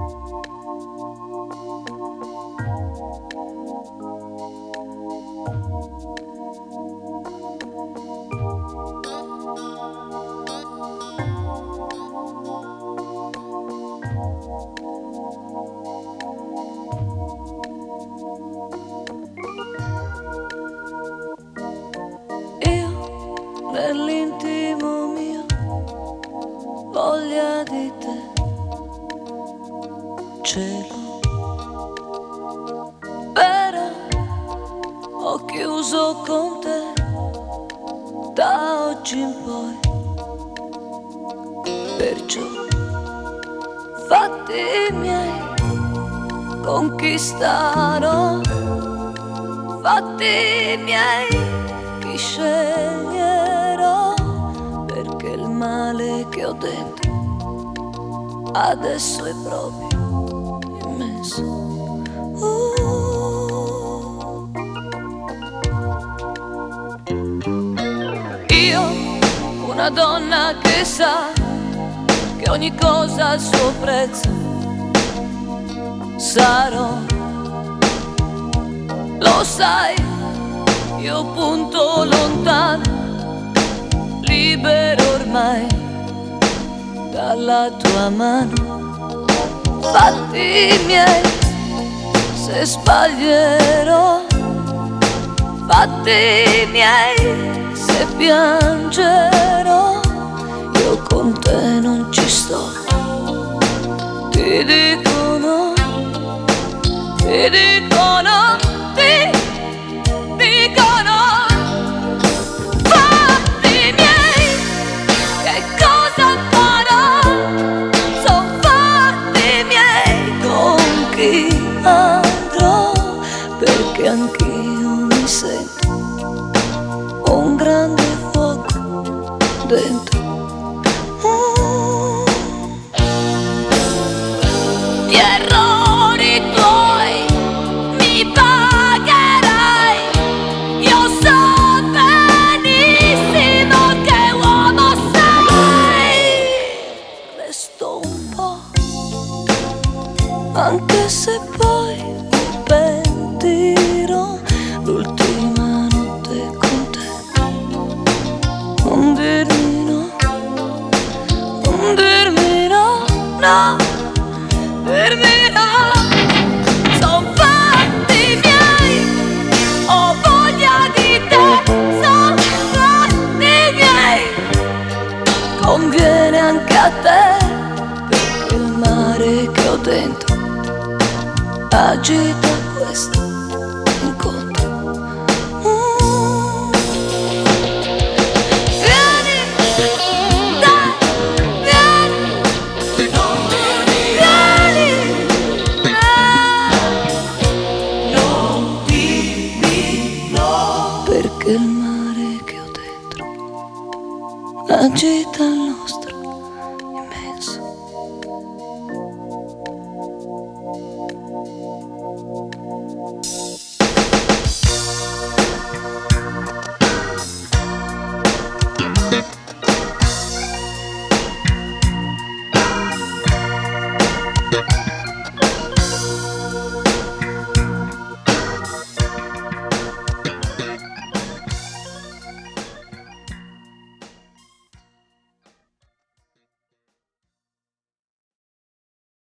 Nell'intimo mio voglia di te, cielo, però ho chiuso con te da oggi in poi, perciò fatti miei conquistarò, fatti miei chi sceglierò, perché il male che ho dentro adesso è proprio immenso. Io, una donna che sa che ogni cosa ha il suo prezzo, sarò, lo sai, io punto lontano, libero ormai dalla tua mano. Fatti miei se sbaglierò, fatti miei se piangerò, io con te non ci sto, ti dico no, ti dico no, ti dico no. Fatti miei, che cosa farò? Son fatti miei, con chi andrò, perché anch'io mi sento un grande fuoco dentro. Gli errori tuoi mi pagherai, io so benissimo che uomo sei. Resto un po', anche se poi mi pentirò, l'ultima notte con te. Non dirmi no, non dirmi no, no, dirmi no. Son fatti miei, ho voglia di te, son fatti miei, conviene anche a te, perché il mare che ho dentro agita questo incontro. Vieni, dai, vieni, vieni, non dimmi no, perché il mare che ho dentro agita